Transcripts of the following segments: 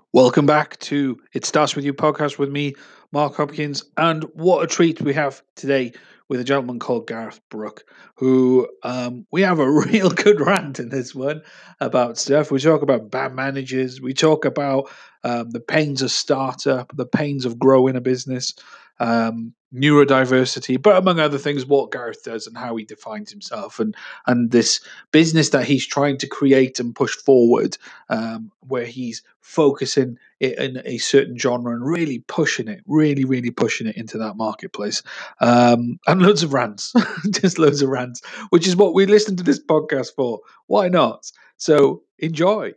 Welcome back to It Starts With You podcast with me, Mark Hopkins. And what a treat we have today with a gentleman called Gareth Brooke, who we have a real good rant in this one about stuff. We talk about bad managers. We talk about the pains of startup, the pains of growing a business, neurodiversity, but among other things, what Gareth does and how he defines himself and this business that he's trying to create and push forward, where he's focusing it in a certain genre and really pushing it, really pushing it into that marketplace. And loads of rants, just loads of rants, which is what we listen to this podcast for. Why not? So enjoy.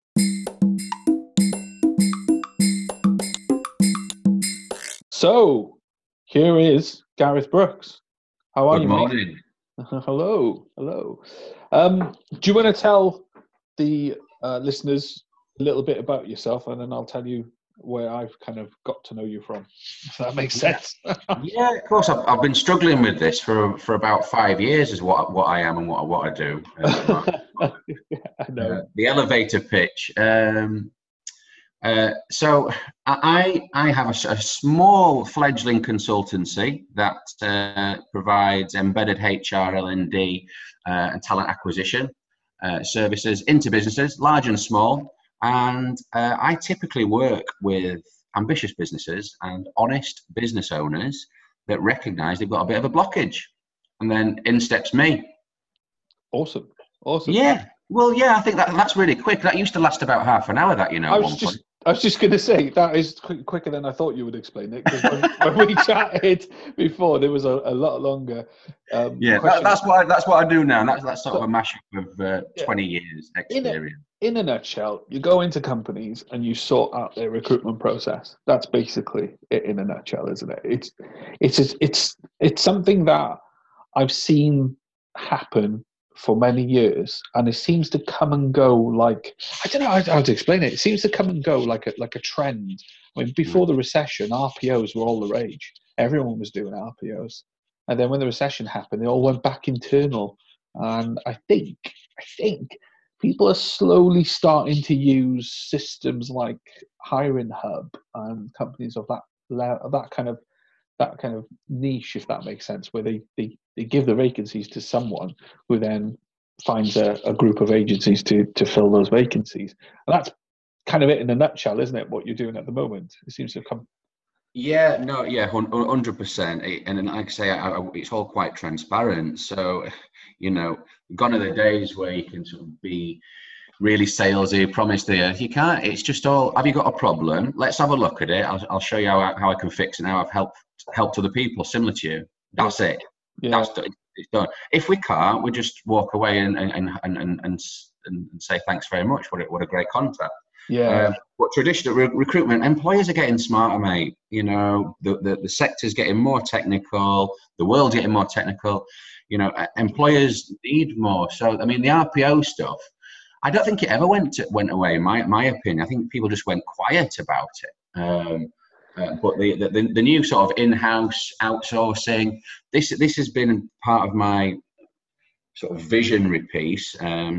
So here is Gareth Brooks. How are you, Good morning. mate? Hello. Do you want to tell the listeners a little bit about yourself, and then I'll tell you where I've kind of got to know you from, if that makes sense? Yeah, of course. I've been struggling with this for about 5 years, is what I am and what I do. I know. The elevator pitch. So I have a small fledgling consultancy that provides embedded HR, L&D, and talent acquisition services into businesses, large and small. And I typically work with ambitious businesses and honest business owners that recognise they've got a bit of a blockage. And then in steps me. Awesome. Yeah. Well, yeah, I think that's really quick. That used to last about half an hour, that, at one point. I was just going to say, that is quicker than I thought you would explain it, because when we chatted before, there was a lot longer. That's what I do now. That's sort of a mashup of 20 years experience. In a nutshell, you go into companies and you sort out their recruitment process. That's basically it in a nutshell, isn't it? It's something that I've seen happen for many years, and it seems to come and go like, I don't know how to explain it. It seems to come and go like a trend. I mean, before the recession, RPOs were all the rage. Everyone was doing RPOs. And then when the recession happened, they all went back internal. And I think people are slowly starting to use systems like Hiring Hub and companies of that kind of niche, if that makes sense, where they give the vacancies to someone who then finds a group of agencies to fill those vacancies. And that's kind of it in a nutshell, isn't it, what you're doing at the moment? It seems to have come. Yeah, no, yeah, 100%. And like I say, it's all quite transparent. So, gone are the days where you can sort of be really salesy, promise the earth. You can't. It's just all, have you got a problem? Let's have a look at it. I'll show you how I can fix it, and how I've helped other people similar to you. That's it. Yeah. It's done. If we can't, we just walk away and say thanks very much. What a great contact. Yeah. But traditional recruitment, employers are getting smarter, mate. The sector's getting more technical. The world's getting more technical. Employers need more. So, I mean, the RPO stuff, I don't think it ever went away. In my opinion, I think people just went quiet about it. But the new sort of in-house outsourcing, this has been part of my sort of visionary piece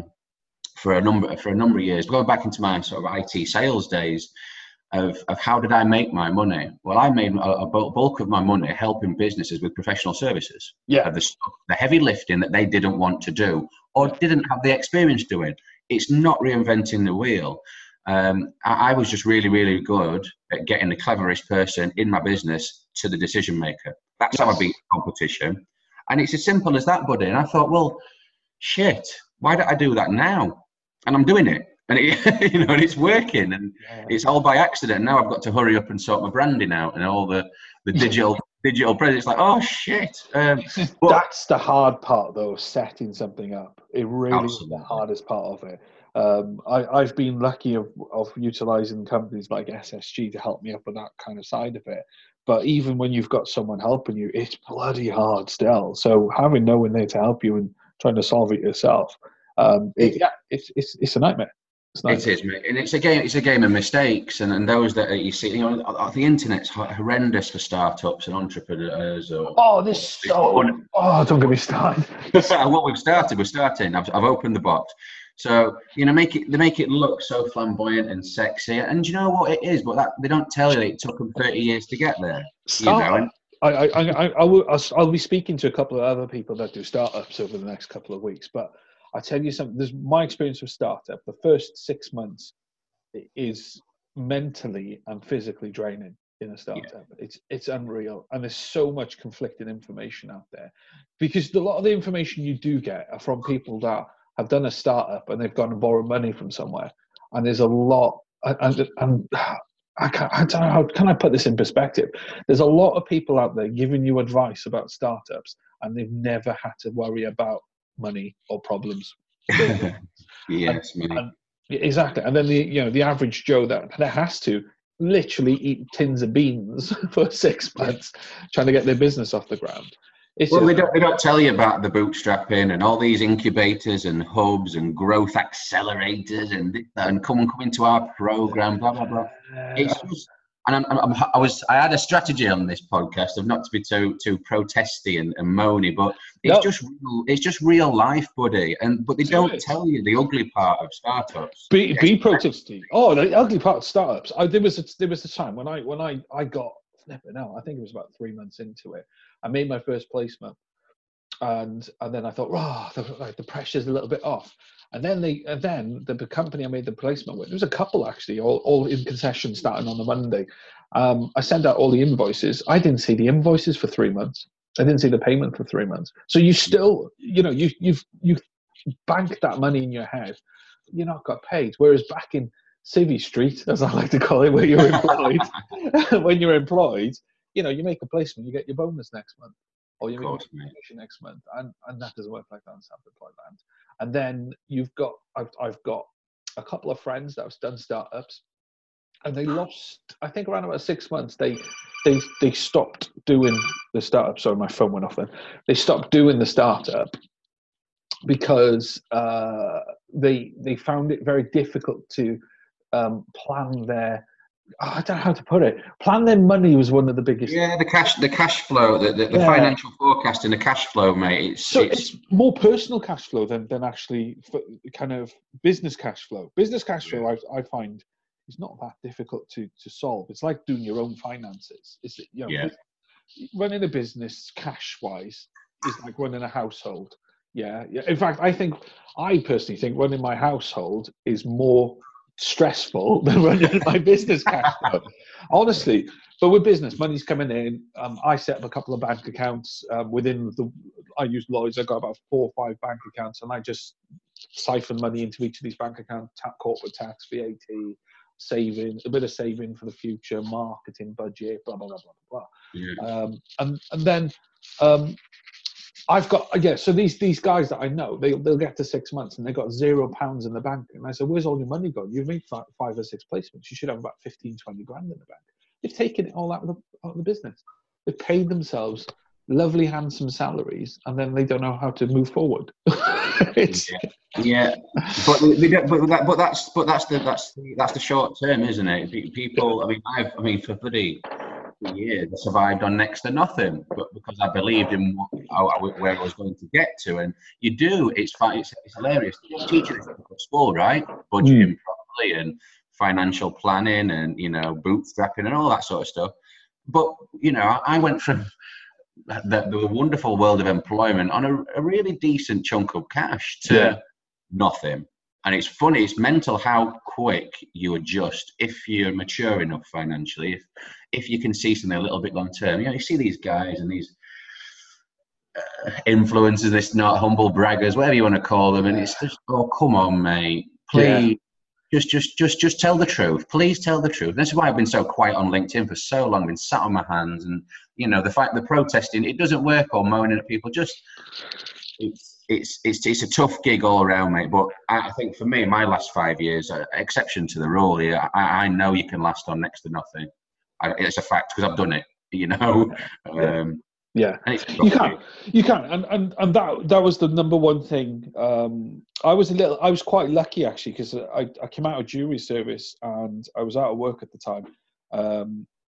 for a number of years. Going back into my sort of IT sales days of how did I make my money? Well, I made a bulk of my money helping businesses with professional services. Yeah, the heavy lifting that they didn't want to do or didn't have the experience doing. It's not reinventing the wheel. I was just really, really good at getting the cleverest person in my business to the decision maker. That's how I beat competition. And it's as simple as that, buddy. And I thought, well, shit, why don't I do that now? And I'm doing it. And and it's working. And it's all by accident. Now I've got to hurry up and sort my branding out and all the digital presence. It's like, oh, shit. But that's the hard part, though, setting something up. It really is the hardest part of it. I've been lucky of utilising companies like SSG to help me up with that kind of side of it. But even when you've got someone helping you, it's bloody hard still. So having no one there to help you and trying to solve it yourself, it's a nightmare. It is, mate, and it's a game of mistakes, and those that you see, the internet's horrendous for startups and entrepreneurs. Don't get me started. What we're starting. I've opened the box. So, they make it look so flamboyant and sexy. And you know what it is, but that they don't tell you that it took them 30 years to get there. Startup. I'll be speaking to a couple of other people that do startups over the next couple of weeks. But I tell you something. This my experience with startup. The first 6 months is mentally and physically draining in a startup. It's unreal, and there's so much conflicting information out there, because a lot of the information you do get are from people that have done a startup and they've gone and borrowed money from somewhere, and there's a lot. And I don't know how can I put this in perspective. There's a lot of people out there giving you advice about startups, and they've never had to worry about money or problems. Yes, exactly. And then the average Joe that has to literally eat tins of beans for 6 months trying to get their business off the ground. They don't tell you about the bootstrapping and all these incubators and hubs and growth accelerators and come into our program, blah blah blah. It's just, and I had a strategy on this podcast of not to be too protesty and moany, but it's just real life, buddy. But they don't tell you the ugly part of startups. Be protesty. Oh, the ugly part of startups. There was a time when I got flipping out. I think it was about 3 months into it. I made my first placement, and then I thought, the pressure's a little bit off. And then the company I made the placement with, there was a couple actually, all in concession starting on the Monday. I sent out all the invoices. I didn't see the invoices for 3 months. I didn't see the payment for 3 months. So you still, you've banked that money in your head. You're not got paid. Whereas back in Civvy Street, as I like to call it, where you're employed, when you're employed, you make a placement, you get your bonus next month, or you make a commission next month, and that doesn't work like that in self-employed land. And then I've got a couple of friends that have done startups, and they lost, I think around about 6 months, they stopped doing the startup. Sorry, my phone went off then. They stopped doing the startup because they found it very difficult to plan their, I don't know how to put it. Plan their money was one of the biggest. Yeah, the cash flow, the financial forecasting, the cash flow, mate. It's more personal cash flow than actually kind of business cash flow. Business cash flow, I find, is not that difficult to solve. It's like doing your own finances. Running a business cash wise is like running a household. Yeah. In fact, I personally think running my household is more stressful than running my business cash flow, honestly. But with business, money's coming in. I set up a couple of bank accounts I use Lloyds. I got about 4 or 5 bank accounts, and I just siphon money into each of these bank accounts: corporate tax, VAT, saving, a bit of saving for the future, marketing budget, blah blah blah blah blah. And then I've got, so these guys that I know, they'll get to 6 months and they've got £0 in the bank. And I said, where's all your money going? You've made 5 or 6 placements. You should have about 15, 20 grand in the bank. They've taken it all out of the business. They've paid themselves lovely, handsome salaries, and then they don't know how to move forward. But that's the short term, isn't it? People, for bloody years, I survived on next to nothing, but because I believed in where I was going to get to. And you do, it's hilarious. You're teaching at school, right? Budgeting properly and financial planning and, bootstrapping and all that sort of stuff. But, I went from the wonderful world of employment on a really decent chunk of cash to nothing. And it's funny, it's mental how quick you adjust if you're mature enough financially, if you can see something a little bit long term. You see these guys and these influencers, this not humble braggers, whatever you want to call them, and it's just, oh, come on, mate, please, just tell the truth. Please tell the truth. This is why I've been so quiet on LinkedIn for so long, been sat on my hands, and the protesting, it doesn't work, or moaning at people. It's a tough gig all around, mate. But I think for me, my last 5 years, exception to the rule here, I know you can last on next to nothing. It's a fact because I've done it. You can, and that was the number one thing. I was quite lucky actually, because I came out of jury service and I was out of work at the time,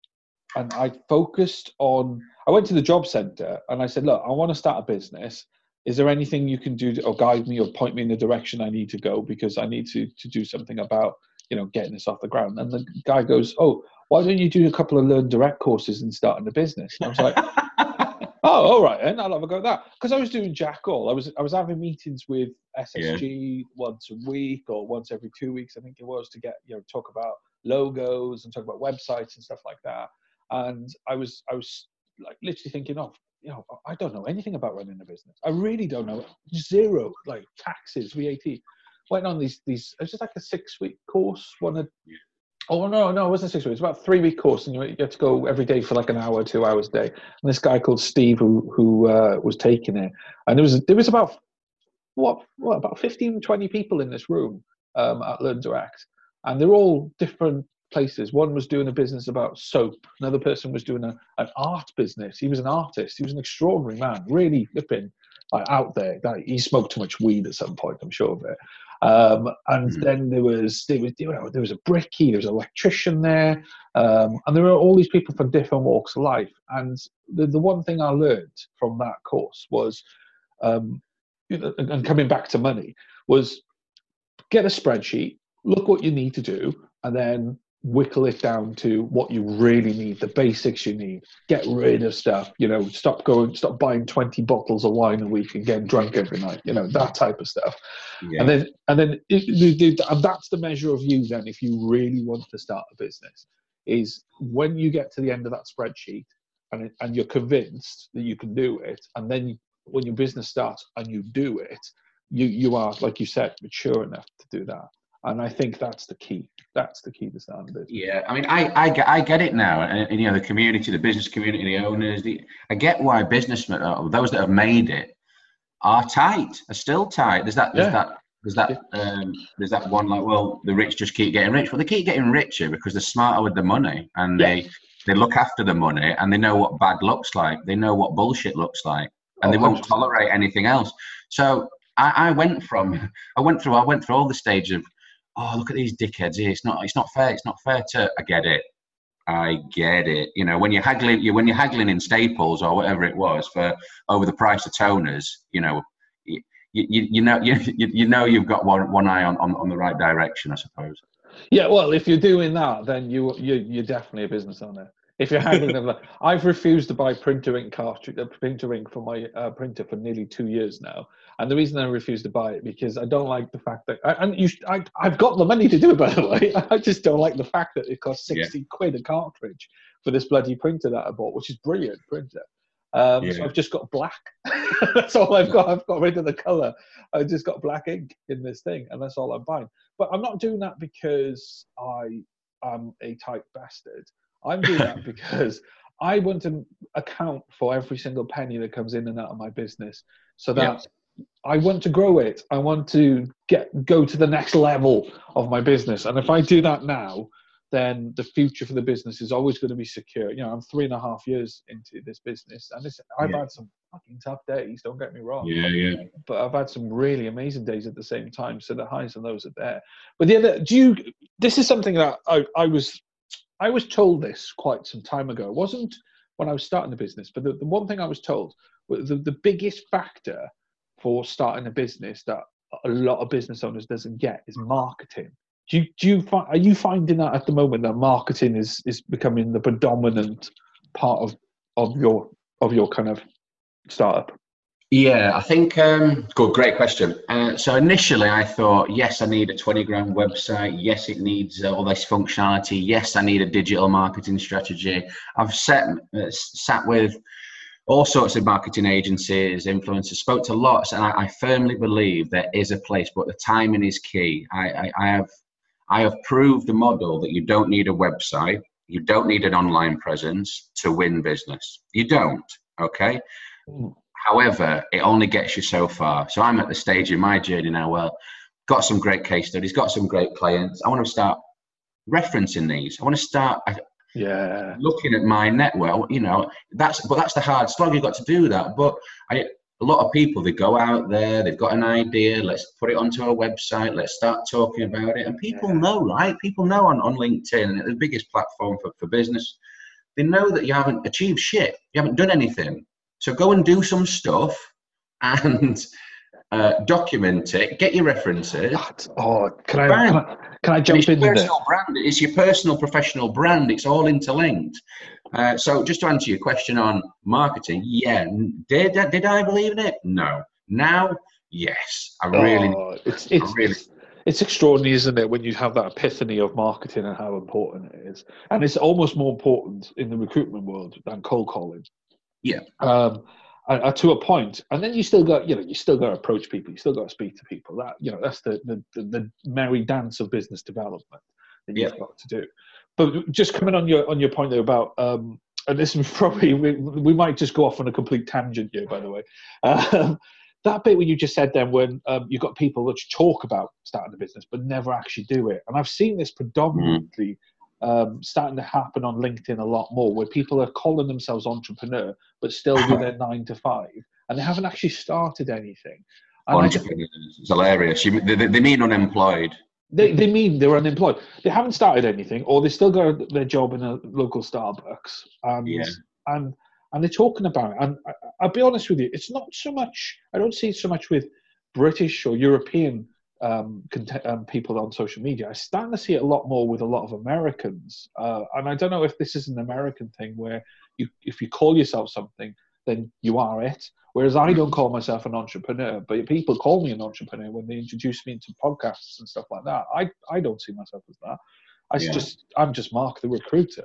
and I focused on. I went to the job centre and I said, look, I want to start a business. is there anything you can do or guide me or point me in the direction I need to go, because I need to do something about, getting this off the ground. And the guy goes, oh, why don't you do a couple of Learn Direct courses and start a business? And I was like, oh, all right, then I'll have a go at that. Because I was doing jack all. I was having meetings with SSG once a week or once every 2 weeks, I think it was, to get, talk about logos and talk about websites and stuff like that. And I was like literally thinking, I don't know anything about running a business. I really don't know. Zero, like taxes, VAT. Went on these, it was just like a 6-week course. Oh, no, it wasn't 6 weeks. It was about a 3-week course, and you had to go every day for like an hour, 2 hours a day. And this guy called Steve who was taking it. And there was about, about 15, 20 people in this room at Learn Direct. And they're all different places. One was doing a business about soap. Another person was doing an art business. He was an artist. He was an extraordinary man, really flipping out there. He smoked too much weed at some point, I'm sure of it. And then there was a brickie, there was an electrician there, and there were all these people from different walks of life. And the one thing I learned from that course was, and coming back to money, was get a spreadsheet, look what you need to do, and then whittle it down to what you really need, the basics you need. Get rid of stuff, stop buying 20 bottles of wine a week and getting drunk every night, that type of stuff. Yeah. And then that's the measure of you then, if you really want to start a business, is when you get to the end of that spreadsheet and you're convinced that you can do it, and then when your business starts and you do it, you are, like you said, mature enough to do that. And I think that's the key. That's the key to starting a business. Yeah, I mean, I get it now. And the community, the business community, the owners. I get why businessmen, those that have made it, are still tight. There's that one, like, well, the rich just keep getting rich. Well, they keep getting richer because they're smarter with the money, and they look after the money, and they know what bad looks like. They know what bullshit looks like, and they won't tolerate anything else. So I went through all the stages of, oh, look at these dickheads here. It's not fair. It's not fair to. I get it. When you're haggling in Staples or whatever it was for over the price of toners, you know you've got one eye on the right direction, I suppose. Yeah, well, if you're doing that, then you're definitely a business owner. If you're haggling them, I've refused to buy printer ink for my printer for nearly 2 years now, and the reason I refuse to buy it because I don't like the fact that I've got the money to do it, by the way. I just don't like the fact that it costs 60 quid a cartridge for this bloody printer that I bought, which is brilliant printer. So I've just got black. That's all I've got. I've got rid of the color. I've just got black ink in this thing, and that's all I'm buying. But I'm not doing that because I am a tight bastard. I'm doing that because I want to account for every single penny that comes in and out of my business, so that I want to grow it. I want to go to the next level of my business. And if I do that now, then the future for the business is always going to be secure. I'm 3.5 years into this business, and I've had some fucking tough days, don't get me wrong. Yeah. But I've had some really amazing days at the same time. So the highs and lows are there. But this is something that I was told this quite some time ago. It wasn't when I was starting the business, but the one thing I was told, the biggest factor for starting a business that a lot of business owners doesn't get is marketing. Are you finding that at the moment that marketing is becoming the predominant part of your kind of startup? Yeah, I think, great question. So initially I thought, yes, I need a 20 grand website. Yes, it needs all this functionality. Yes, I need a digital marketing strategy. I've sat with all sorts of marketing agencies, influencers, spoke to lots, and I firmly believe there is a place, but the timing is key. I have proved the model that you don't need a website. You don't need an online presence to win business. You don't, okay? However, it only gets you so far. So I'm at the stage in my journey now where got some great case studies, got some great clients. I want to start referencing these. I want to start looking at my network. That's the hard slog. You've got to do that. But a lot of people, they go out there, they've got an idea, let's put it onto a website, let's start talking about it. And people know, right? People know on LinkedIn, the biggest platform for business, they know that you haven't achieved shit. You haven't done anything. So go and do some stuff and document it, get your references. Can I jump in there? Brand. It's your personal professional brand. It's all interlinked. So just to answer your question on marketing, yeah, did I believe in it? No. Now, yes. It's extraordinary, isn't it, when you have that epiphany of marketing and how important it is. And it's almost more important in the recruitment world than cold calling. Yeah. To a point, and then you still got to approach people, you still got to speak to people. That that's the merry dance of business development that you've got to do. But just coming on your point there about, and this is probably we might just go off on a complete tangent here, by the way. That bit where you just said then when you've got people that talk about starting a business but never actually do it, and I've seen this predominantly. Starting to happen on LinkedIn a lot more, where people are calling themselves entrepreneur but still do their 9 to 5, and they haven't actually started anything. And it's hilarious. They mean unemployed. They mean they're unemployed. They haven't started anything, or they still got their job in a local Starbucks, and they're talking about it. And I'll be honest with you, it's not so much. I don't see it so much with British or European people on social media. I starting to see it a lot more with a lot of Americans, and I don't know if this is an American thing where if you call yourself something, then you are it. Whereas I don't call myself an entrepreneur, but people call me an entrepreneur when they introduce me into podcasts and stuff like that. I don't see myself as that. I'm just Mark the recruiter.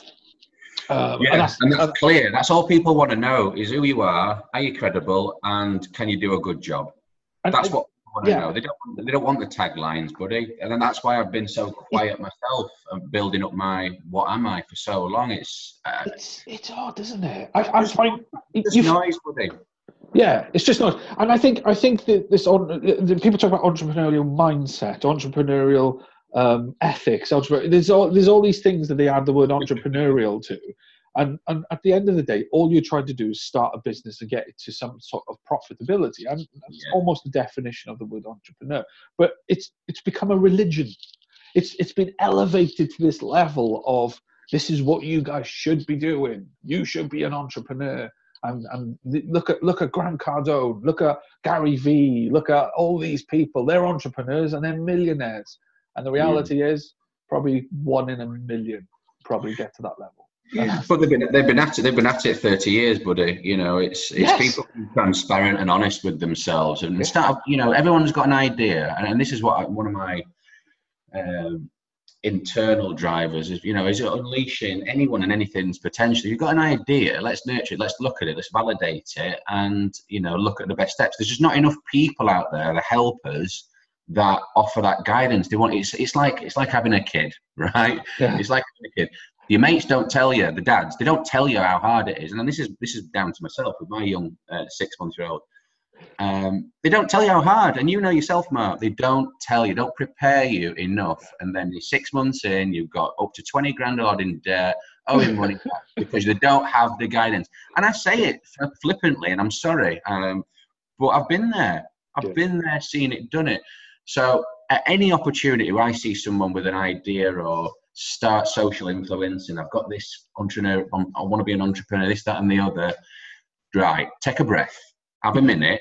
And that's clear. That's all people want to know is who you are you credible, and can you do a good job? That's what want to know. They don't want the taglines, buddy. And then that's why I've been so quiet myself and building up my what am I for so long. It's odd, isn't it? I find it's noise, buddy. Yeah, it's just noise. And I think that the people talk about entrepreneurial mindset, entrepreneurial ethics. There's all these things that they add the word entrepreneurial to. And at the end of the day, all you're trying to do is start a business and get it to some sort of profitability. And that's almost the definition of the word entrepreneur. But it's become a religion. It's been elevated to this level of, this is what you guys should be doing. You should be an entrepreneur. And look at Grant Cardone, look at Gary Vee, look at all these people. They're entrepreneurs and they're millionaires. And the reality is, probably 1 in a million probably get to that level. Yeah, but they've been at it 30 years, buddy. You know, it's people being transparent and honest with themselves and start. You know, everyone's got an idea, and this is what one of my internal drivers is. You know, is unleashing anyone and anything's potential. You've got an idea, let's nurture it, let's look at it, let's validate it, and look at the best steps. There's just not enough people out there, the helpers, that offer that guidance. They want it's like having a kid, right? Yeah. It's like having a kid. Your mates don't tell you, the dads, they don't tell you how hard it is. And then this is down to myself with my young 6-month-old. They don't tell you how hard, and you know yourself, Mark. They don't tell you, don't prepare you enough. And then you're 6 months in, you've got up to 20 grand odd in debt, owing money because they don't have the guidance. And I say it flippantly, and I'm sorry, but I've been there. I've been there, seen it, done it. So at any opportunity where I see someone with an idea or start social influencing, I've got this entrepreneur, I want to be an entrepreneur, this, that, and the other. Right, take a breath, have a minute,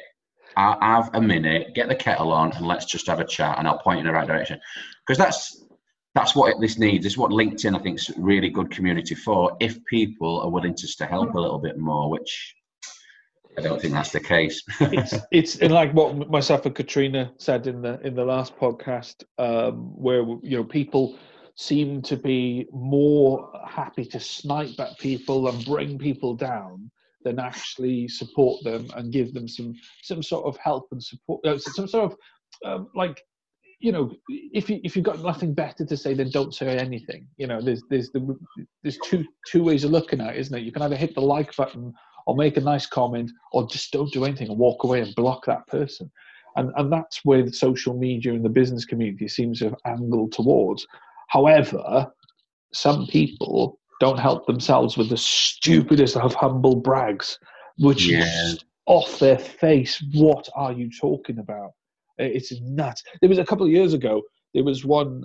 get the kettle on, and let's just have a chat, and I'll point you in the right direction. Because that's what this needs. It's what LinkedIn, I think, is a really good community for, if people are willing just to help a little bit more, which I don't think that's the case. it's like what myself and Katrina said in the last podcast, where people seem to be more happy to snipe at people and bring people down than actually support them and give them some sort of help and support. Some sort of if you've got nothing better to say, then don't say anything. There's two ways of looking at it, isn't it? You can either hit the like button or make a nice comment, or just don't do anything and walk away and block that person. And that's where the social media and the business community seems to have angled towards. However, some people don't help themselves with the stupidest of humble brags, which is off their face. What are you talking about? It's nuts. There was a couple of years ago, there was one,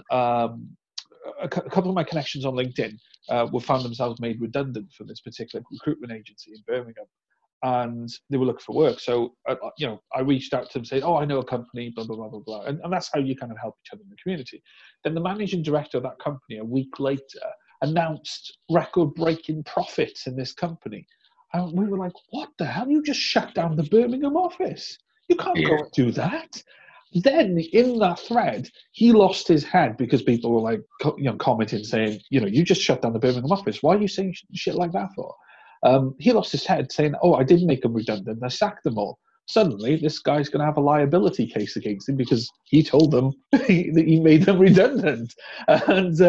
a couple of my connections on LinkedIn found themselves made redundant from this particular recruitment agency in Birmingham. and they were looking for work. So, I reached out to them saying, I know a company, blah, blah, blah, blah, blah. And that's how you kind of help each other in the community. Then the managing director of that company, a week later, announced record-breaking profits in this company. And we were like, what the hell? You just shut down the Birmingham office. You can't go and do that. Then in that thread, he lost his head because people were like, commenting saying, you just shut down the Birmingham office. Why are you saying shit like that for? He lost his head saying, I didn't make them redundant. I sacked them all. Suddenly, this guy's going to have a liability case against him because he told them that he made them redundant. And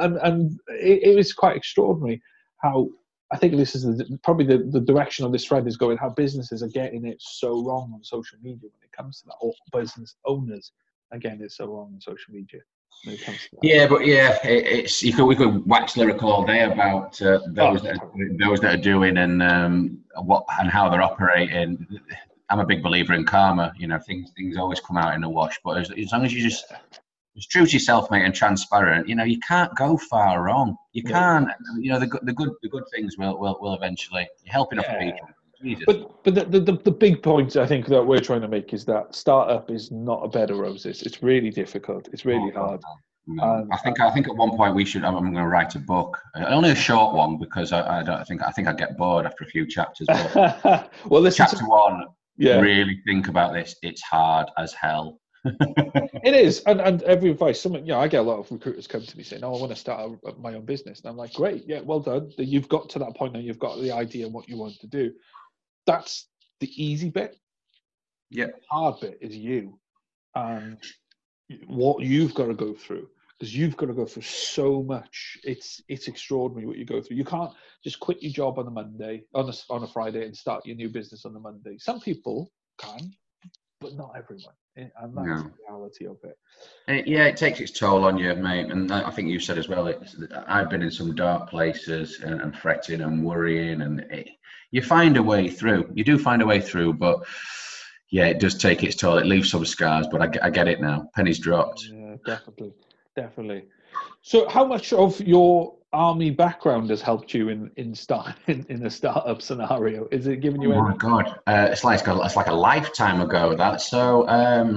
it was quite extraordinary how, I think this is probably the direction of this thread is going, how businesses are getting it so wrong on social media when it comes to that, or business owners are getting it so wrong on social media when it comes to that. Yeah, but it's we could wax lyrical all day about those that are doing and what and how they're operating. I'm a big believer in karma. Things always come out in the wash. But as long as you just true to yourself, mate, and transparent, you can't go far wrong. You can't. The good things will eventually. You're helping other people. Jesus. But the big point I think that we're trying to make is that startup is not a bed of roses. It's really difficult. It's really hard. No. I think at one point we should. I'm going to write a book, only a short one because I think I'd get bored after a few chapters. But well, listen chapter one. Yeah. Really think about this. It's hard as hell. It is, and every advice. I get a lot of recruiters come to me saying, "I want to start my own business," and I'm like, "Great, yeah, well done. You've got to that point now. You've got the idea and what you want to do. That's the easy bit. Yeah, the hard bit is you, and what you've got to go through." Because you've got to go through so much. It's extraordinary what you go through. You can't just quit your job on a Monday, on a Friday, and start your new business on the Monday. Some people can, but not everyone. And that's the reality of it. It takes its toll on you, mate. And I think you said as well, I've been in some dark places and fretting and worrying, and you find a way through. You do find a way through, but yeah, it does take its toll. It leaves some scars, but I get it now. Pennies dropped. Yeah, definitely. So how much of your army background has helped you in a startup scenario? Is it giving you my God, it's like a lifetime ago, that. So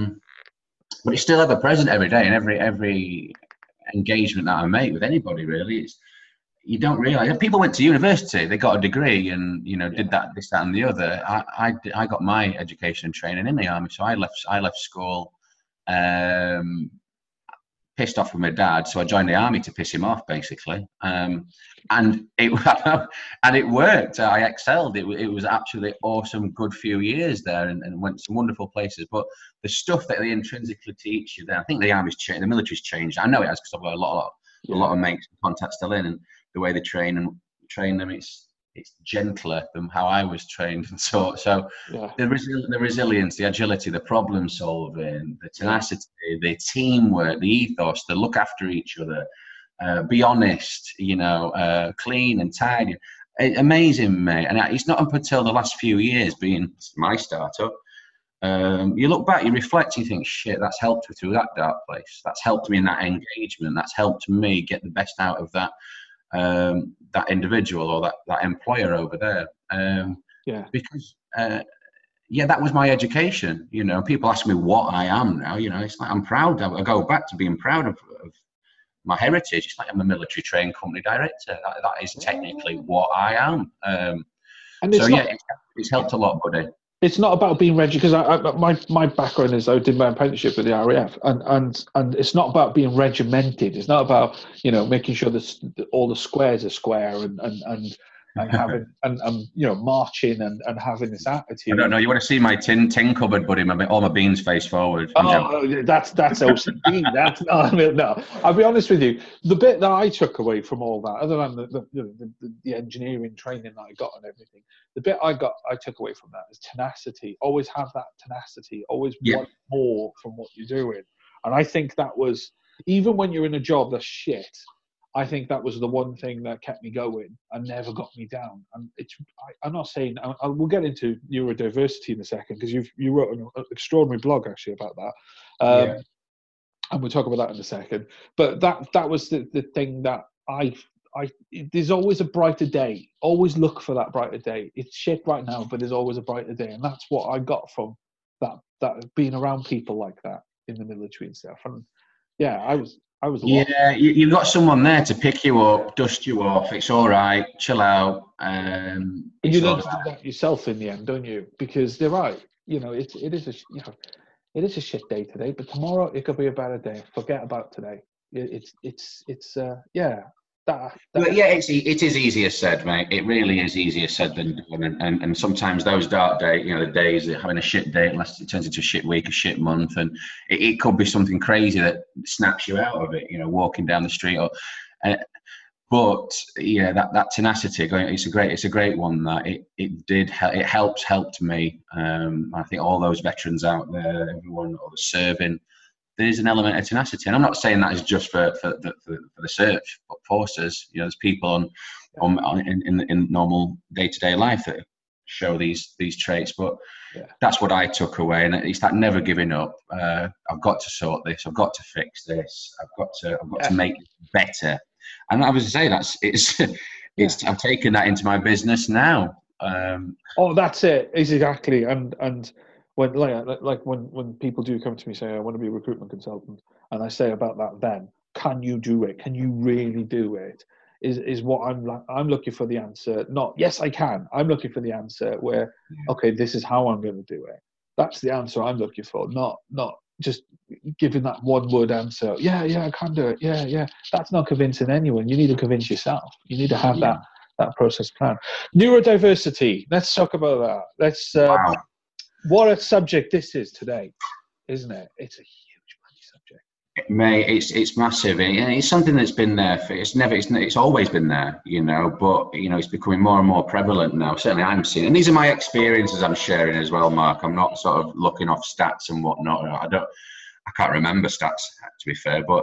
but it's still ever present every day, and every engagement that I make with anybody, really. You don't realize people went to university, they got a degree, and did this, that, and the other. I got my education and training in the army, so I left school pissed off with my dad, so I joined the army to piss him off, basically. And it worked. I excelled. It was absolutely awesome, good few years there, and went to some wonderful places. But the stuff that they intrinsically teach you there, I think the army's changed, the military's changed. I know it has because I've got a lot of mates and contacts still in, and the way they train them, it's gentler than how I was trained. So the resilience, the agility, the problem solving, the tenacity, the teamwork, the ethos, the look after each other, be honest, clean and tidy. Amazing, mate. And it's not up until the last few years, being my startup, you look back, you reflect, you think, shit, that's helped me through that dark place. That's helped me in that engagement. That's helped me get the best out of that individual or that employer over there. Because that was my education. People ask me what I am now. It's like I'm proud. I go back to being proud of my heritage. It's like I'm a military trained company director. That is technically what I am. It's helped a lot, buddy. It's not about being regimented, because my background is I did my apprenticeship with the RAF, and it's not about being regimented. It's not about making sure that all the squares are square and having and marching and having this attitude. I don't know. You want to see my tin cupboard, buddy? All my beans face forward. That's OCD. That's not. No, I'll be honest with you. The bit that I took away from all that, other than the engineering training that I got and everything, the bit I took away from that is tenacity. Always have that tenacity. Always want more from what you're doing. And I think that was, even when you're in a job that's shit, I think that was the one thing that kept me going and never got me down. And I'm not saying, we'll get into neurodiversity in a second, because you wrote an extraordinary blog actually about that. And we'll talk about that in a second. But that was the thing that I there's always a brighter day. Always look for that brighter day. It's shit right now, but there's always a brighter day, and that's what I got from that being around people like that in the military and stuff. And yeah, I was Yeah, you've got someone there to pick you up, dust you off. It's all right, chill out. And you learn to do that yourself in the end, don't you? Because they're right. You know, it is a shit day today, but tomorrow it could be a better day. Forget about today. It is easier said, mate. It really is easier said than done. And sometimes those dark days, you know, the days that having a shit day, unless it turns into a shit week, a shit month, and it could be something crazy that snaps you out of it. You know, walking down the street, but yeah, that tenacity going. It's a great one. That it helped me. I think all those veterans out there, everyone or the serving. There's an element of tenacity, and I'm not saying that is just for the search forces. You know, there's people in normal day-to-day life that show these traits. But that's what I took away, and it's that never giving up. I've got to sort this. I've got to fix this. I've got to make it better. And I was to say it's I've taken that into my business now. That's it. Exactly. And when when people do come to me say I want to be a recruitment consultant, and I say about that, then can you do it? Can you really do it? Is what I'm looking for the answer. Not yes I can. I'm looking for the answer where okay, this is how I'm going to do it. That's the answer I'm looking for. Not just giving that one word answer. Yeah, I can do it. Yeah. That's not convincing anyone. You need to convince yourself. You need to have that process plan. Neurodiversity. Let's talk about that. Let's. Wow. What a subject this is today, isn't it? It's a huge subject. Mate, it's massive, and it's something that's been there. It's always been there, you know. But you know, it's becoming more and more prevalent now. Certainly, I'm seeing, and these are my experiences I'm sharing as well, Mark. I'm not sort of looking off stats and whatnot. I can't remember stats to be fair, but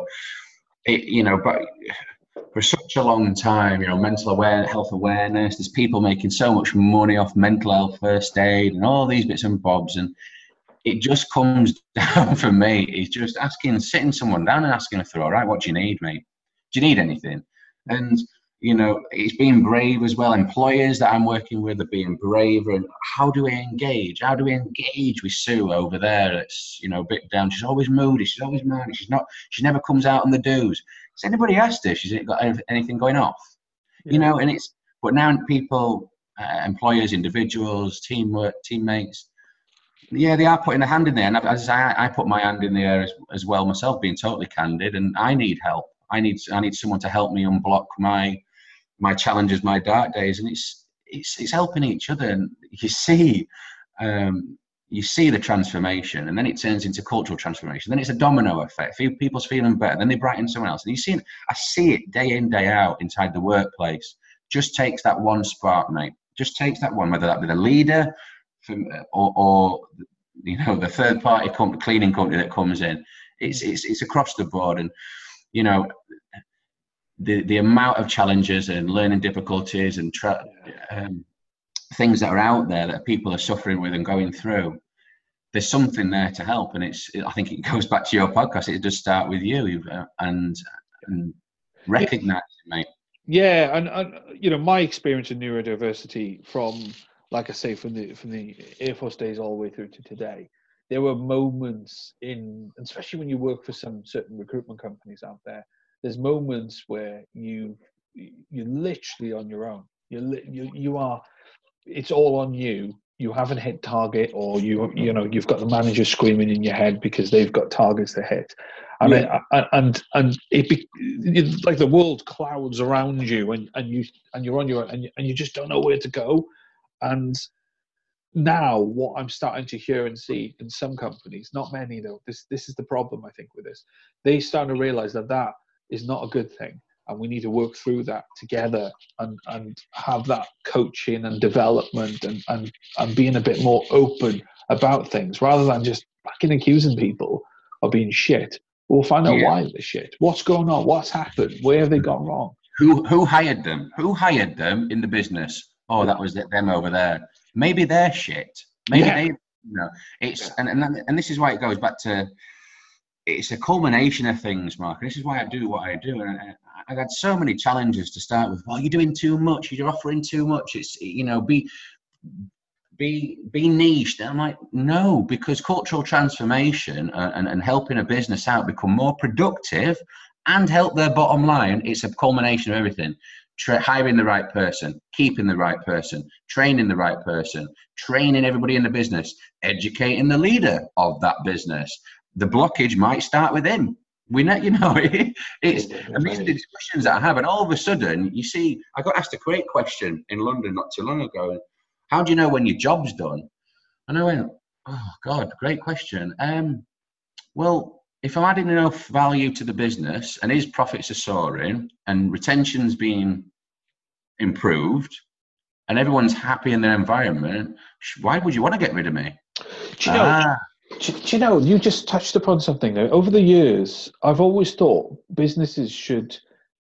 for such a long time, you know, health awareness, there's people making so much money off mental health first aid and all these bits and bobs. And it just comes down for me. It's just sitting someone down and asking if they're all right. What do you need, mate? Do you need anything? And, you know, it's being brave as well. Employers that I'm working with are being braver. And how do we engage? How do we engage with Sue over there? It's, you know, a bit down. She's always moody. She's always mad. She never comes out on the do's. Has anybody asked her? She's got anything going off? Yeah. You know, but now people, employers, individuals, teammates, yeah, they are putting a hand in there. And as I put my hand in the air as well myself, being totally candid, and I need help. I need someone to help me unblock my challenges, my dark days, and it's helping each other. And you see the transformation, and then it turns into cultural transformation. Then it's a domino effect. People's feeling better, then they brighten someone else. And I see it day in, day out inside the workplace. Just takes that one spark, mate. Just takes that one, whether that be the leader or you know, the third party cleaning company that comes in. It's across the board. And you know, the amount of challenges and learning difficulties and things that are out there that people are suffering with and going through, there's something there to help. And I think it goes back to your podcast. It does start with you and recognize it, mate. Yeah, and you know, my experience in neurodiversity from, like I say, from the Air Force days all the way through to today, there were moments especially when you work for some certain recruitment companies out there, there's moments where you're literally on your own. You are. It's all on you. You haven't hit target, or you've got the manager screaming in your head because they've got targets to hit, and it's like the world clouds around you, and you're on your own, and you just don't know where to go. And now, what I'm starting to hear and see in some companies, not many though, this is the problem I think with this. They start to realize that is not a good thing. And we need to work through that together and have that coaching and development and being a bit more open about things rather than just fucking accusing people of being shit. We'll find out why they're shit. What's going on? What's happened? Where have they gone wrong? Who hired them? Who hired them in the business? Oh, that was them over there. Maybe they're shit. Maybe they, you know, and this is why it goes back to, it's a culmination of things, Mark. And this is why I do what I do. And I had so many challenges to start with. Well, you're doing too much. You're offering too much. It's, you know, be niched. And I'm like, no, because cultural transformation and helping a business out become more productive and help their bottom line, it's a culmination of everything. Hiring the right person, keeping the right person, training the right person, training everybody in the business, educating the leader of that business. The blockage might start with him. We know, you know, it's, and these are the discussions that I have, and all of a sudden, you see, I got asked a great question in London not too long ago. How do you know when your job's done? And I went, oh God, great question. Well, if I'm adding enough value to the business and his profits are soaring and retention's being improved and everyone's happy in their environment, why would you want to get rid of me? Do you know, you just touched upon something there. Over the years, I've always thought businesses should,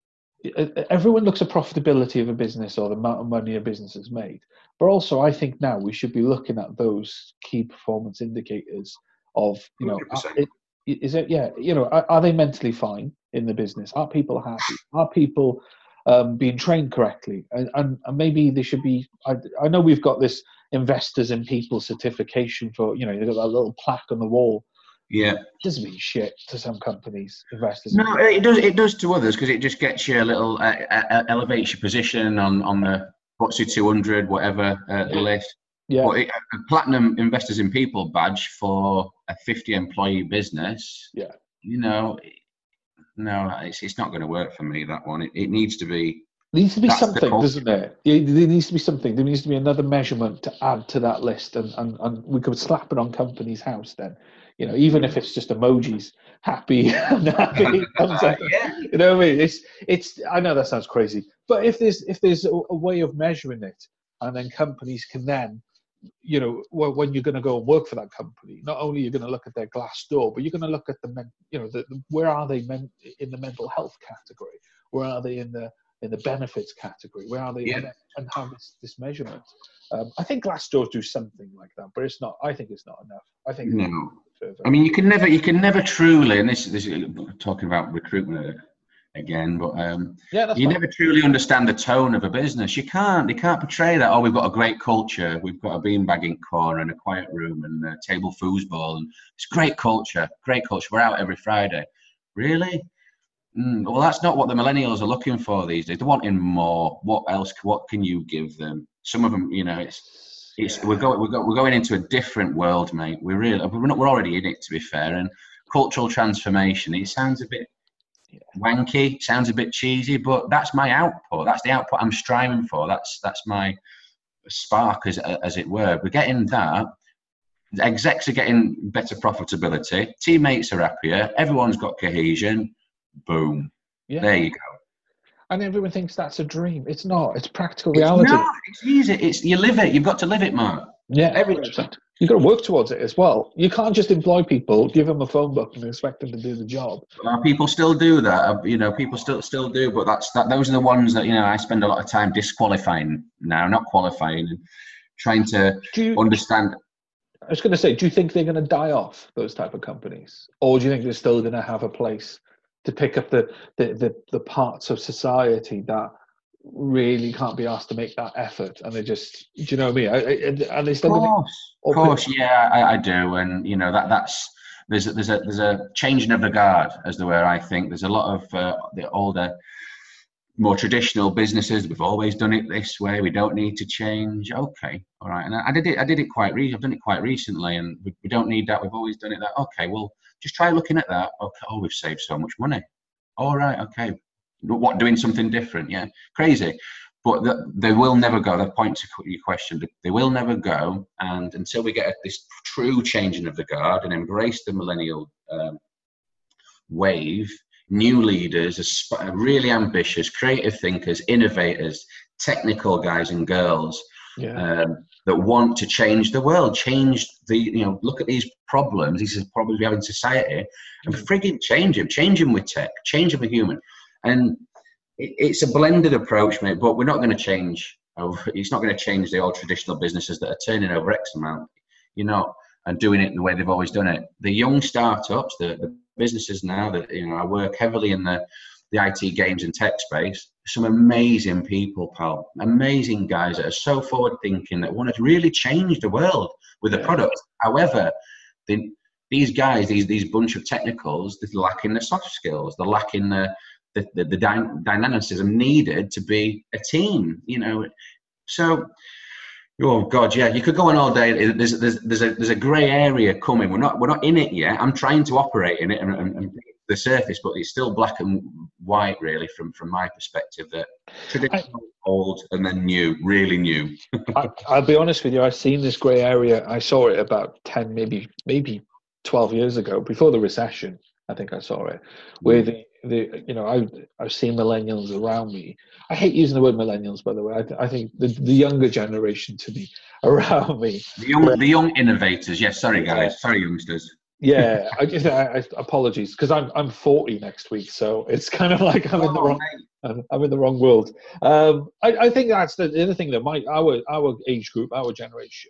everyone looks at profitability of a business or the amount of money a business has made. But also, I think now we should be looking at those key performance indicators of, you know, is it, yeah, you know, are they mentally fine in the business? Are people happy? Are people being trained correctly? And maybe they should be, I know we've got this investors in people certification for, you know, you've got that little plaque on the wall. Yeah. It doesn't mean shit to some companies, investors. No, it does to others, because it just gets you a little, elevates your position on the FTSE 200, whatever list. Yeah. But a platinum investors in people badge for a 50 employee business. Yeah. You know, no, it's not going to work for me, that one. It needs to be. Needs to be something, doesn't it? There needs to be something. There needs to be another measurement to add to that list, and we could slap it on company's house then. You know, even if it's just emojis, happy and happy. Yeah. You know what I mean? It's. I know that sounds crazy, but if there's a way of measuring it, and then companies can then, you know, when you're going to go and work for that company, not only you're going to look at their Glassdoor, but you're going to look at where are they in the mental health category? Where are they in the benefits category? Where are they? Yeah. And have this measurement. I think Glassdoor do something like that, but it's not. I think it's not enough. I think no. I mean, you can never truly, and this is talking about recruitment again, but you never truly understand the tone of a business. You can't portray that. Oh, we've got a great culture. We've got a beanbagging corner and a quiet room and a table foosball, and it's great culture. Great culture. We're out every Friday. Really? Well, that's not what the millennials are looking for these days. They're wanting more. What else? What can you give them? Some of them, you know, we're going into a different world, mate. We're already in it, to be fair. And cultural transformation. It sounds a bit wanky, sounds a bit cheesy, but that's my output. That's the output I'm striving for. That's my spark, as it were. We're getting that. The execs are getting better profitability. Teammates are happier. Everyone's got cohesion. Boom. Yeah. There you go. And everyone thinks that's a dream. It's not. It's practical reality. No, it's easy. You live it. You've got to live it, Mark. Yeah, 100%. You've got to work towards it as well. You can't just employ people, give them a phone book, and expect them to do the job. People still do that. You know, people still do. But those are the ones that, you know, I spend a lot of time disqualifying now, not qualifying, and trying to understand. I was going to say, do you think they're going to die off, those type of companies, or do you think they're still going to have a place to pick up the parts of society that really can't be asked to make that effort, and they just, do you know what I mean? Are they still of course, yeah, I do, and you know that's there's a changing of the guard, as the way I think. There's a lot of the older, more traditional businesses. We've always done it this way. We don't need to change. Okay, all right, and I did it. I've done it quite recently, and we don't need that. We've always done it that. Okay, well, just try looking at that. Okay, oh, we've saved so much money. All right, okay. What, doing something different? Yeah, crazy. But they will never go. That point to your question, they will never go. And until we get this true changing of the guard and embrace the millennial wave, new leaders, really ambitious, creative thinkers, innovators, technical guys and girls that want to change the world, look at these problems we have in society, and frigging change them with tech, change them with human. And it's a blended approach, mate, but we're not going to change. It's not going to change the old traditional businesses that are turning over X amount, and doing it the way they've always done it. The young startups, the businesses now that, I work heavily in the the IT games and tech space, some amazing people, pal. Amazing guys that are so forward thinking that want to really change the world with a product. However, these guys, these bunch of technicals, they're lacking the soft skills. They're lacking the dynamicism needed to be a team. So. Oh God, yeah. You could go on all day. There's a grey area coming. We're not in it yet. I'm trying to operate in it and the surface, but it's still black and white, really, from my perspective. That traditional, old, and then new, really new. I'll be honest with you. I've seen this grey area. I saw it about 10, maybe 12 years ago, before the recession. I think I saw it, where I've seen millennials around me. I hate using the word millennials, by the way. I think the younger generation to be around me. The young innovators. Yes, sorry guys, sorry youngsters. Yeah, I apologies, because I'm 40 next week, so it's kind of like I'm in the wrong world. I think that's the other thing that our age group, our generation,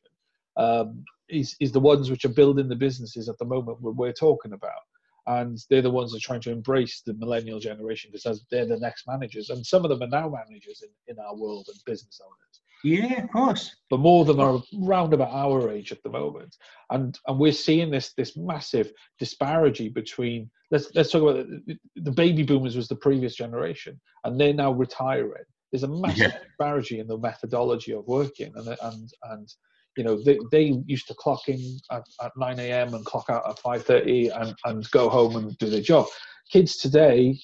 is the ones which are building the businesses at the moment we're talking about. And they're the ones that are trying to embrace the millennial generation because they're the next managers. And some of them are now managers in our world and business owners. Yeah, of course. But more of them are around about our age at the moment. And we're seeing this massive disparity between, let's talk about the baby boomers was the previous generation, and they're now retiring. There's a massive disparity in the methodology of working. And they used to clock in at 9 a.m. and clock out at 5:30 and go home and do their job. Kids today,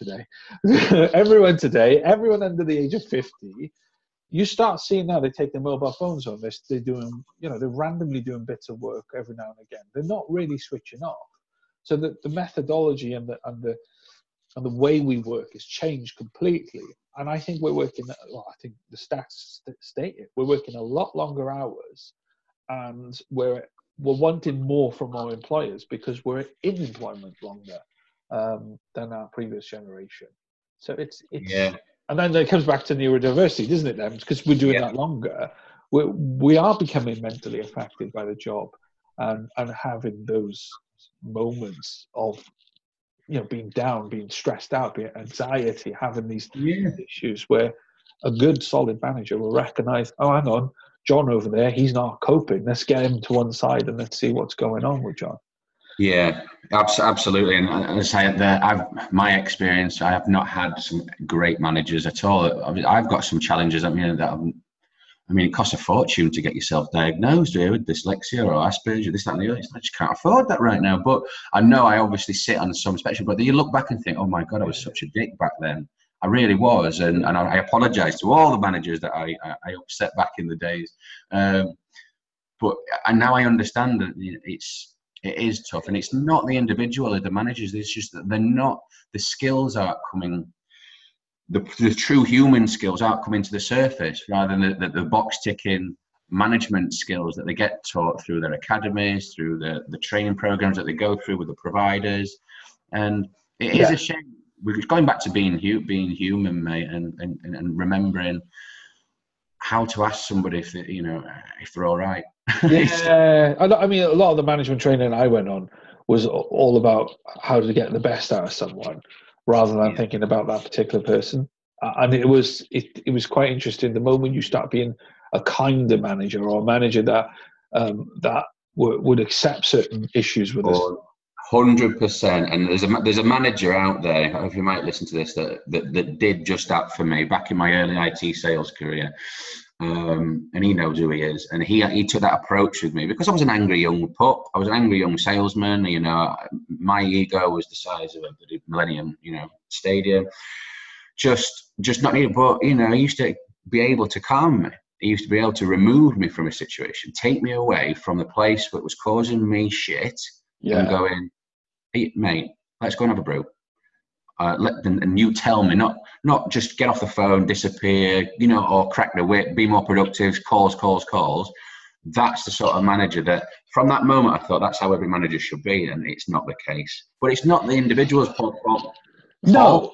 everyone under the age of 50, you start seeing now they take their mobile phones on. They're doing, they're randomly doing bits of work every now and again. They're not really switching off. So the methodology and the way we work has changed completely. And I think we're working, I think the stats state it, we're working a lot longer hours, and we're wanting more from our employers because we're in employment longer than our previous generation. So it's and then it comes back to neurodiversity, doesn't it then? Because we're doing that longer, we are becoming mentally affected by the job and having those moments of being down, being stressed out, being anxiety, having these issues where a good, solid manager will recognize, oh, hang on, John over there, he's not coping. Let's get him to one side and let's see what's going on with John. Yeah, absolutely. And as I say, my experience, I have not had some great managers at all. I've got some challenges. It costs a fortune to get yourself diagnosed with dyslexia or Asperger, this, that, and the other. I just can't afford that right now. But I know I obviously sit on some spectrum. But then you look back and think, oh my God, I was such a dick back then. I really was. And I apologise to all the managers that I upset back in the days. But now I understand that it is tough. And it's not the individual or the managers. It's just that the skills aren't coming. The true human skills aren't coming to the surface, rather than the box ticking management skills that they get taught through their academies, through the training programs that they go through with the providers. And it is a shame. We're going back to being human, mate, and remembering how to ask somebody if they're all right. Yeah, a lot of the management training I went on was all about how to get the best out of someone, rather than thinking about that particular person. And it was quite interesting. The moment you start being a kinder manager, or a manager that would accept certain issues with us. 100%. And there's a manager out there, I don't know if you might listen to this, that did just that for me back in my early IT sales career. And he knows who he is, and he took that approach with me because I was an angry young pup. I was an angry young salesman. My ego was the size of the Millennium, Stadium. Just not needed. But he used to be able to calm me. He used to be able to remove me from a situation, take me away from the place that was causing me shit, and going, hey, mate, let's go and have a brew. And you tell me, not just get off the phone, disappear, or crack the whip, be more productive, calls. That's the sort of manager that, from that moment, I thought that's how every manager should be, and it's not the case. But it's not the individual's fault. No,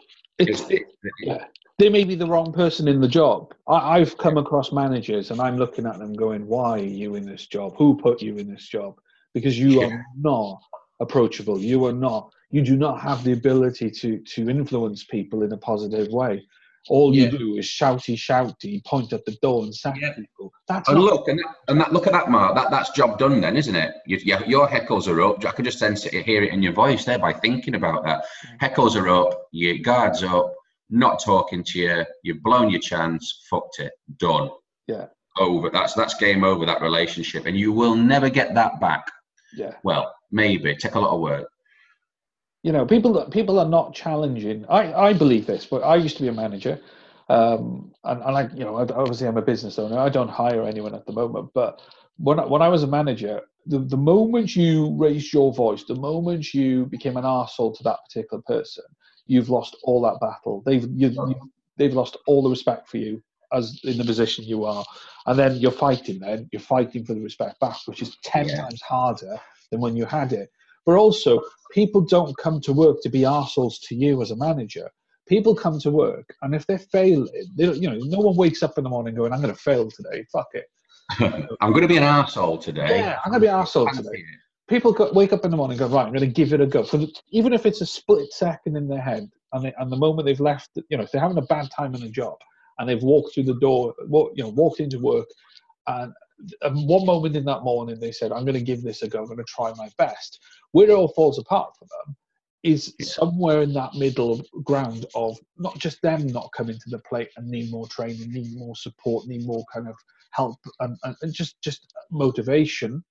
they may be the wrong person in the job. I've come across managers, and I'm looking at them going, why are you in this job? Who put you in this job? Because you are not approachable. You are not. you do not have the ability to influence people in a positive way. All you do is shouty, point at the door and sack people. That's and not. Look, look at that, Mark. That's job done then, isn't it? Your heckles are up. I can just sense it, hear it in your voice there by thinking about that. Heckles are up. Your guard's up. Not talking to you. You've blown your chance. Fucked it. Done. Yeah. Over. That's game over. That relationship, and you will never get that back. Yeah. Well, maybe. Take a lot of work. You know, people are not challenging. I believe this, but I used to be a manager, and I, you know, obviously I'm a business owner. I don't hire anyone at the moment, but when I was a manager, the moment you raised your voice, the moment you became an arsehole to that particular person, you've lost all that battle. They've lost all the respect for you as in the position you are, and then you're fighting. Then you're fighting for the respect back, which is 10 times harder than when you had it. But also, people don't come to work to be arseholes to you as a manager. People come to work, and if they're failing, you know, no one wakes up in the morning going, "I'm going to fail today. Fuck it. I'm going to be an arsehole today." Yeah, I'm going to be an arsehole today. People wake up in the morning and go, "Right, I'm going to give it a go." Even if it's a split second in their head, and the moment they've left, you know, if they're having a bad time in a job, and they've walked through the door, walked into work, and one moment in that morning they said, "I'm going to give this a go. I'm going to try my best." Where it all falls apart for them is somewhere in that middle ground of not just them not coming to the plate and need more training, need more support, need more kind of help and just motivation,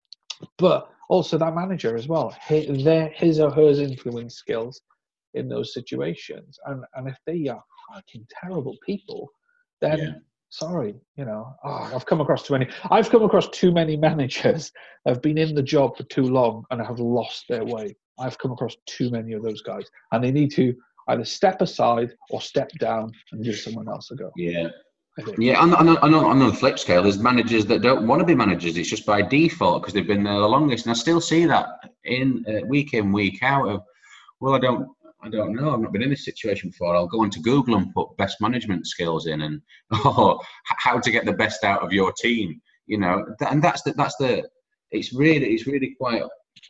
but also that manager as well, his or her influence skills in those situations. And if they are fucking terrible people, then sorry, you know, I've come across too many managers that have been in the job for too long and have lost their way. I've come across too many of those guys, and they need to either step aside or step down and give someone else a go. Yeah. Yeah, on the flip scale, there's managers that don't want to be managers. It's just by default because they've been there the longest. And I still see that in week out of, well, I don't know. I've not been in this situation before. I'll go onto Google and put best management skills in and how to get the best out of your team. You know, and it's really quite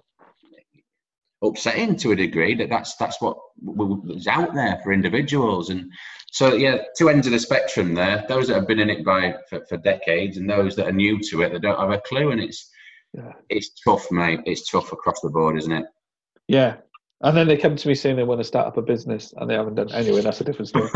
upsetting to a degree that's what is out there for individuals. And so two ends of the spectrum there, those that have been in it for decades and those that are new to it that don't have a clue. And it's tough, mate. It's tough across the board, isn't it? Yeah. And then they come to me saying they want to start up a business and they haven't done. Anyway, that's a different story.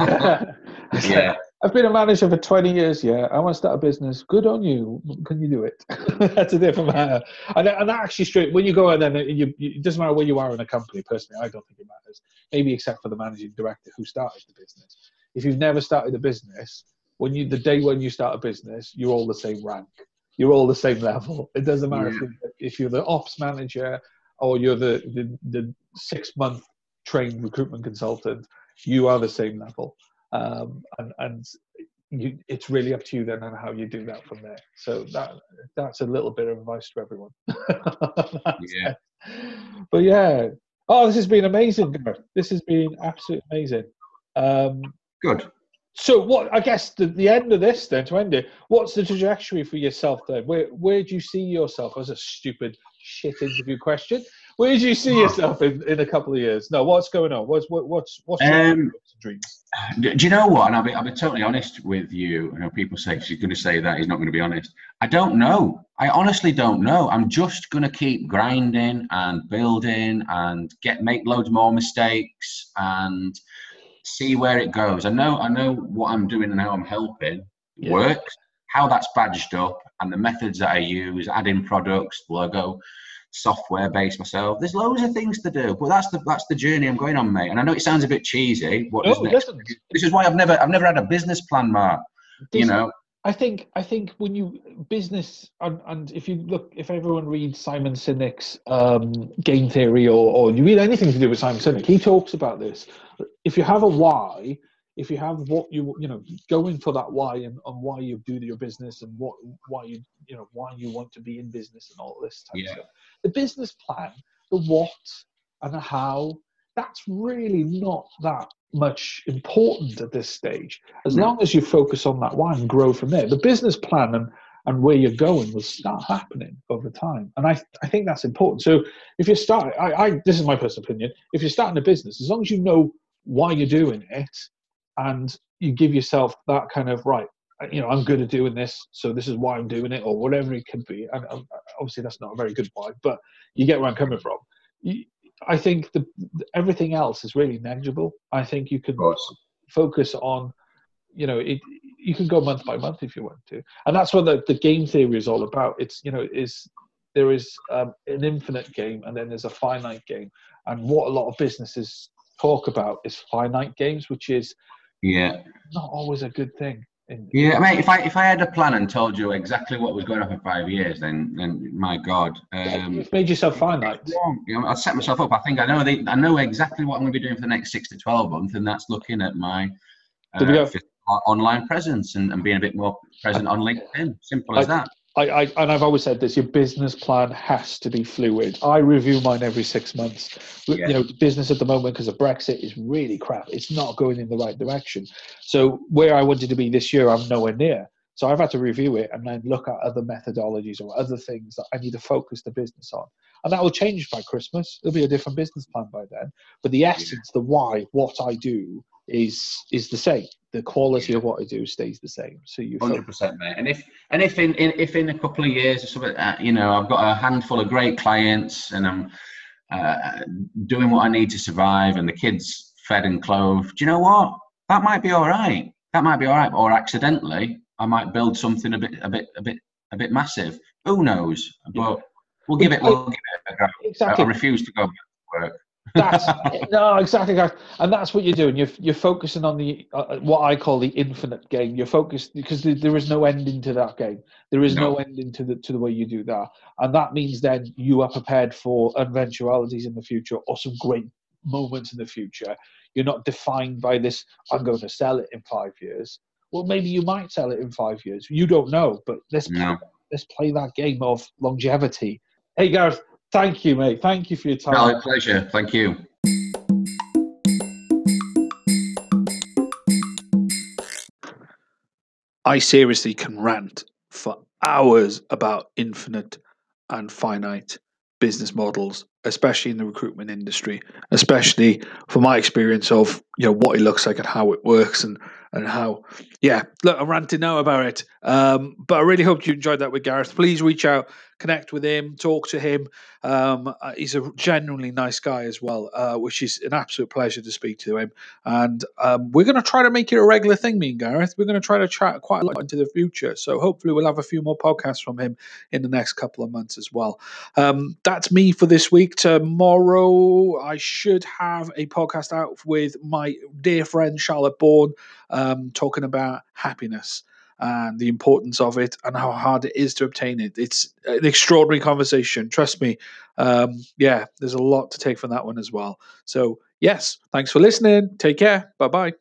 I've been a manager for 20 years. Yeah, I want to start a business. Good on you. Can you do it? That's a different matter. And that actually straight when you go and then it doesn't matter where you are in a company. Personally, I don't think it matters. Maybe except for the managing director who started the business. If you've never started a business, the day when you start a business, you're all the same rank. You're all the same level. It doesn't matter if you're the ops manager or you're the 6-month trained recruitment consultant, you are the same level. And it's really up to you then on how you do that from there. So that's a little bit of advice to everyone. But this has been amazing, Gareth. This has been absolutely amazing. Good. So what, I guess the end of this then, to end it, what's the trajectory for yourself then? Where do you see yourself? As a stupid shit interview question. Where do you see yourself in a couple of years? No, what's going on? What's your dreams? Do you know what? And I'll be totally honest with you. You know, people say she's going to say that he's not going to be honest. I don't know. I honestly don't know. I'm just going to keep grinding and building and make loads more mistakes and see where it goes. I know what I'm doing and how I'm helping works. How that's badged up and the methods that I use, adding products, logo, software based myself. There's loads of things to do, but that's the journey I'm going on, mate. And I know it sounds a bit cheesy. This is why I've never had a business plan, Mark. You know, I think when you business and if everyone reads Simon Sinek's game theory or you read anything to do with Simon Sinek, he talks about this. If you have a why, if you have what you going for that why and why you do your business and why you want to be in business and all this type of stuff. The business plan, the what and the how, that's really not that much important at this stage. As long as you focus on that why and grow from there. The business plan and where you're going will start happening over time. And I think that's important. So if you start, this is my personal opinion, if you're starting a business, as long as you know why you're doing it and you give yourself that kind of, right, I'm good at doing this, so this is why I'm doing it, or whatever it could be. And obviously that's not a very good why, but you get where I'm coming from. I think everything else is really negligible. I think you can focus on, you can go month by month if you want to, and that's what the game theory is all about. It's there is an infinite game, and then there's a finite game, and what a lot of businesses talk about is finite games, which is not always a good thing. I mean, if I had a plan and told you exactly what was going on in 5 years, then my God, you've made yourself finite. I'll set myself up. I think I know exactly what I'm going to be doing for the next 6 to 12 months, and that's looking at my online presence and being a bit more present on LinkedIn. Simple as that. And I've always said this: your business plan has to be fluid. I review mine every 6 months. Business at the moment, because of Brexit, is really crap. It's not going in the right direction. So where I wanted to be this year, I'm nowhere near. So I've had to review it and then look at other methodologies or other things that I need to focus the business on. And that will change by Christmas. It'll be a different business plan by then. But the essence, the why, what I do is the same. The quality of what I do stays the same. So you 100%, mate. And if in a couple of years or something, I've got a handful of great clients and I'm doing what I need to survive, and the kids fed and clothed. Do you know what? That might be all right. Or accidentally, I might build something a bit massive. Who knows? But we'll give it a go. Exactly. I refuse to go back to work. No, exactly, guys, and that's what you're doing. You're focusing on the what I call the infinite game. You're focused because there is no ending to that game. There is no ending to the way you do that, and that means then you are prepared for eventualities in the future or some great moments in the future. You're not defined by this. I'm going to sell it in 5 years. Well, maybe you might sell it in 5 years. You don't know, but let's play that game of longevity. Hey, Gareth. Thank you, mate. Thank you for your time. No, pleasure. Thank you. I seriously can rant for hours about infinite and finite business models, especially in the recruitment industry, especially from my experience of what it looks like and how it works and how look, I'm ranting now about it, but I really hope you enjoyed that with Gareth. Please reach out, connect with him, talk to him. He's a genuinely nice guy as well, which is an absolute pleasure to speak to him. And we're going to try to make it a regular thing, me and Gareth. We're going to try to chat quite a lot into the future. So hopefully we'll have a few more podcasts from him in the next couple of months as well. That's me for this week. Tomorrow I should have a podcast out with my dear friend Charlotte Bourne, talking about happiness and the importance of it and how hard it is to obtain it. It's an extraordinary conversation. Trust me. There's a lot to take from that one as well. So, yes, thanks for listening. Take care. Bye-bye.